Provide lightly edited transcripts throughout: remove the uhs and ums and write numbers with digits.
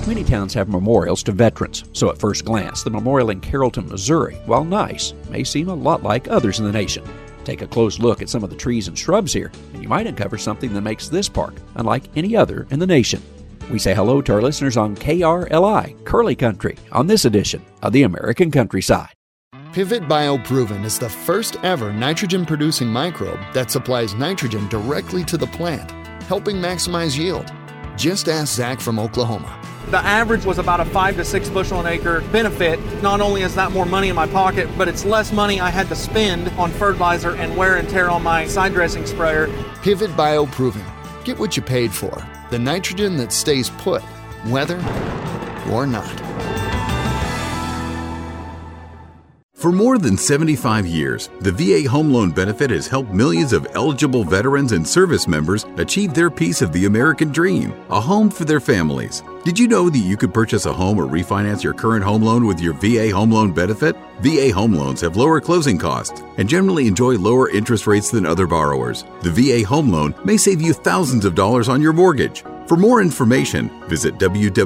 Many towns have memorials to veterans, so at first glance, the memorial in Carrollton, Missouri, while nice, may seem a lot like others in the nation. Take a close look at some of the trees and shrubs here, and you might uncover something that makes this park unlike any other in the nation. We say hello to our listeners on KRLI, Curly Country, on this edition of the American Countryside. Pivot BioProven is the first ever nitrogen-producing microbe that supplies nitrogen directly to the plant, helping maximize yield. Just ask Zach from Oklahoma. The average was about a 5 to 6 bushel an acre benefit. Not only is that more money in my pocket, but it's less money I had to spend on fertilizer and wear and tear on my side dressing sprayer. Pivot BioProven. Get what you paid for. The nitrogen that stays put, whether or not. For more than 75 years, the VA Home Loan Benefit has helped millions of eligible veterans and service members achieve their piece of the American dream, a home for their families. Did you know that you could purchase a home or refinance your current home loan with your VA Home Loan Benefit? VA home loans have lower closing costs and generally enjoy lower interest rates than other borrowers. The VA Home Loan may save you thousands of dollars on your mortgage. For more information, visit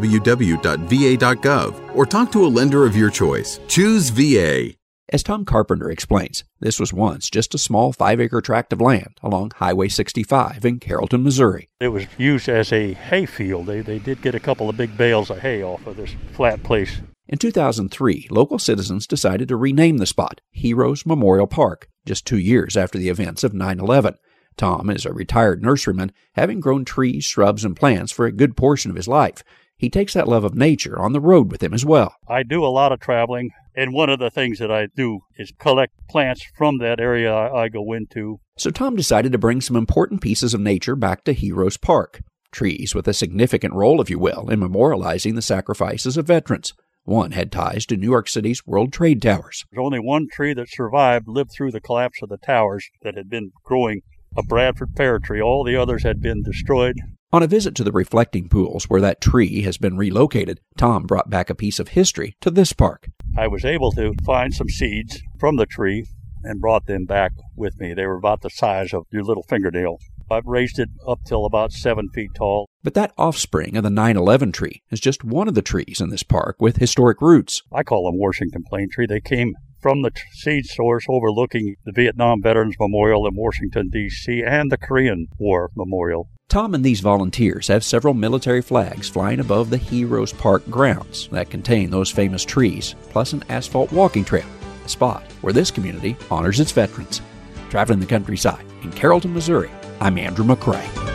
www.va.gov or talk to a lender of your choice. Choose VA. As Tom Carpenter explains, this was once just a small 5-acre tract of land along Highway 65 in Carrollton, Missouri. It was used as a hay field. They did get a couple of big bales of hay off of this flat place. In 2003, local citizens decided to rename the spot Heroes Memorial Park, just 2 years after the events of 9/11. Tom is a retired nurseryman, having grown trees, shrubs, and plants for a good portion of his life. He takes that love of nature on the road with him as well. I do a lot of traveling, and one of the things that I do is collect plants from that area I go into. So Tom decided to bring some important pieces of nature back to Heroes Park. Trees with a significant role, if you will, in memorializing the sacrifices of veterans. One had ties to New York City's World Trade Towers. There's only one tree that survived, lived through the collapse of the towers, that had been growing, a Bradford pear tree. All the others had been destroyed. On a visit to the reflecting pools where that tree has been relocated, Tom brought back a piece of history to this park. I was able to find some seeds from the tree and brought them back with me. They were about the size of your little fingernail. I've raised it up till about 7 feet tall. But that offspring of the 9/11 tree is just one of the trees in this park with historic roots. I call them Washington Plain tree. They came from the seed source overlooking the Vietnam Veterans Memorial in Washington, D.C., and the Korean War Memorial. Tom and these volunteers have several military flags flying above the Heroes Park grounds that contain those famous trees, plus an asphalt walking trail, a spot where this community honors its veterans. Traveling the countryside in Carrollton, Missouri, I'm Andrew McCrae.